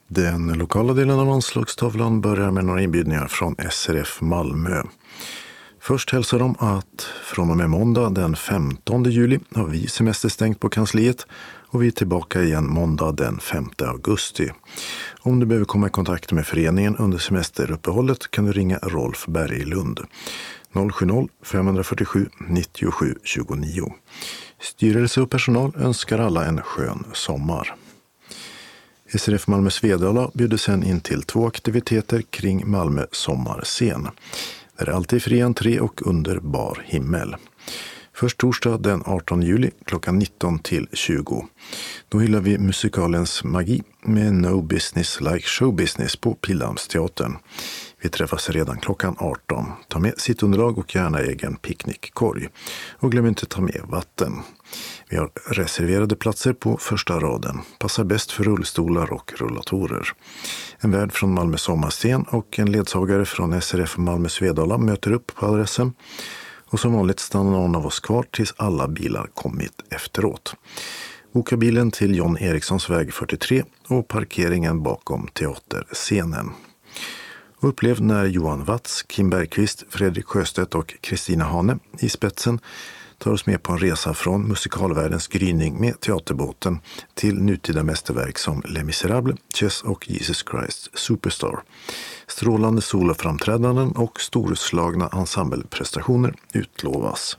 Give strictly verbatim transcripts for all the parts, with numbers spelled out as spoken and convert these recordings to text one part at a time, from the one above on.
Den lokala delen av anslagstavlan börjar med några inbjudningar från S R F Malmö. Först hälsar de att från och med måndag den femtonde juli har vi semesterstängt på kansliet och vi är tillbaka igen måndag den femte augusti. Om du behöver komma i kontakt med föreningen under semesteruppehållet kan du ringa Rolf Berglund noll sju noll fem fyra sju nio sju två nio. Styrelse och personal önskar alla en skön sommar. S R F Malmö Svedala bjuder sen in till två aktiviteter kring Malmö sommarscen. Det är alltid fri entré och under bar himmel. Först torsdag den artonde juli klockan nitton till tjugo. Då hyllar vi musikalens magi med No Business Like Show Business på Pildammsteatern. Vi träffas redan klockan arton. Ta med sitt underlag och gärna egen picknickkorg. Och glöm inte ta med vatten. Vi har reserverade platser på första raden. Passar bäst för rullstolar och rullatorer. En värd från Malmö sommarscen och en ledsagare från S R F Malmö Svedala möter upp på adressen. Och som vanligt stannar någon av oss kvar tills alla bilar kommit efteråt. Boka bilen till John Erikssons väg fyrtiotre och parkeringen bakom teaterscenen. Och upplev när Johan Watz, Kim Bergqvist, Fredrik Sjöstedt och Kristina Hane i spetsen tar oss med på en resa från musikalvärldens gryning med teaterbåten till nutida mästerverk som Les Misérables, Chess och Jesus Christ Superstar. Strålande soloframträdanden och storslagna ensembleprestationer utlovas.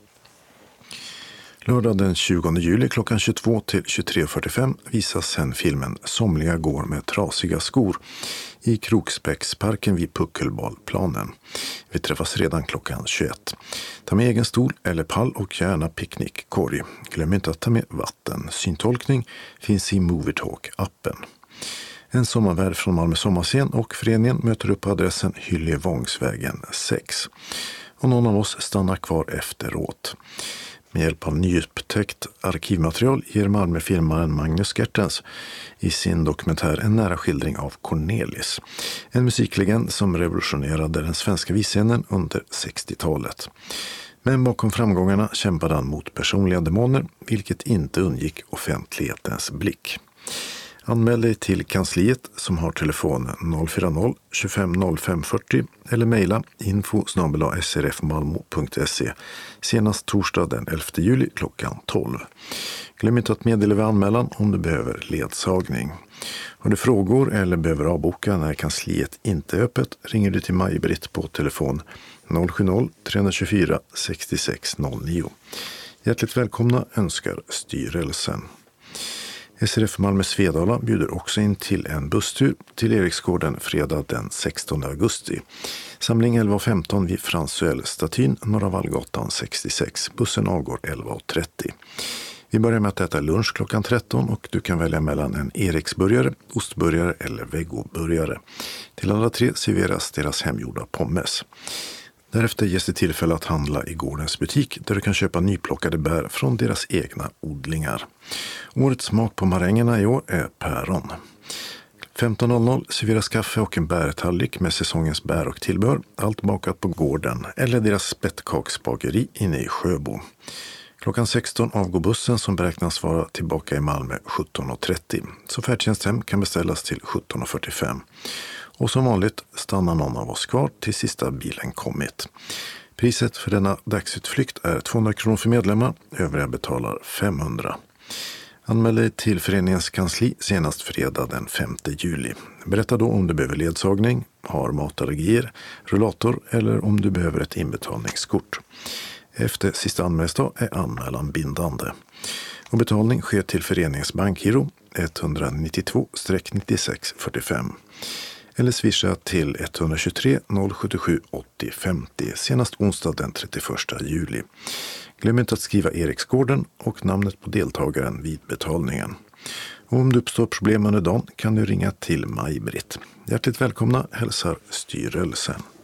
Lördag den tjugonde juli klockan tjugotvå till tjugotre fyrtiofem visas sen filmen Somliga går med trasiga skor i Kroksbäcksparken vid Puckelballplanen. Vi träffas redan klockan tjugoett. Ta med egen stol eller pall och gärna picknickkorg. Glöm inte att ta med vatten. Syntolkning finns i Movitalk-appen. En sommarvärd från Malmö sommarscen och föreningen möter upp på adressen Hyllevångsvägen sex. Och någon av oss stannar kvar efteråt. Med hjälp av nyupptäckt arkivmaterial ger Malmöfilmaren Magnus Gertens i sin dokumentär en nära skildring av Cornelis. En musiklegend som revolutionerade den svenska visscenen under sextiotalet. Men bakom framgångarna kämpade han mot personliga demoner, vilket inte undgick offentlighetens blick. Anmäl dig till kansliet som har telefon noll fyra noll tjugofem noll fem fyrtio eller mejla info snabel-a s r f malmo punkt se senast torsdag den elfte juli klockan tolv. Glöm inte att meddela vid anmälan om du behöver ledsagning. Har du frågor eller behöver avboka när kansliet inte är öppet ringer du till Maj-Britt på telefon noll sju noll tre två fyra sex sex noll nio. Hjärtligt välkomna önskar styrelsen. S R F Malmö Svedala bjuder också in till en busstur till Eriksgården fredag den sextonde augusti. Samling elva femton vid Fransuell-statyn, Norra Vallgatan sextiosex. Bussen avgår elva trettio. Vi börjar med att äta lunch klockan tretton och du kan välja mellan en Eriksburgare, ostburgare eller vegoburgare. Till alla tre serveras deras hemgjorda pommes. Därefter ges det tillfälle att handla i gårdens butik där du kan köpa nyplockade bär från deras egna odlingar. Årets smak på marängerna i år är päron. femton noll noll serveras kaffe och en bärtallrik med säsongens bär och tillbehör. Allt bakat på gården eller deras spettkaksbageri inne i Sjöbo. Klockan sexton avgår bussen som beräknas vara tillbaka i Malmö sjutton trettio. Så färdtjänsthem kan beställas till sjutton fyrtiofem. Och som vanligt stannar någon av oss kvar till sista bilen kommit. Priset för denna dagsutflykt är tvåhundra kronor för medlemmar, övriga betalar femhundra. Anmäl dig till föreningens kansli senast fredag den femte juli. Berätta då om du behöver ledsagning, har matallergier, rullator eller om du behöver ett inbetalningskort. Efter sista anmälningsdag är anmälan bindande. Och betalning sker till föreningens bankgiro ett nio två nio sex fyra fem. Eller swisha till ett två tre noll sju sju åttio femtio senast onsdag den trettioförsta juli. Glöm inte att skriva Eriksgården och namnet på deltagaren vid betalningen. Och om det uppstår problem under dagen kan du ringa till Maj-Britt. Hjärtligt välkomna hälsar styrelsen.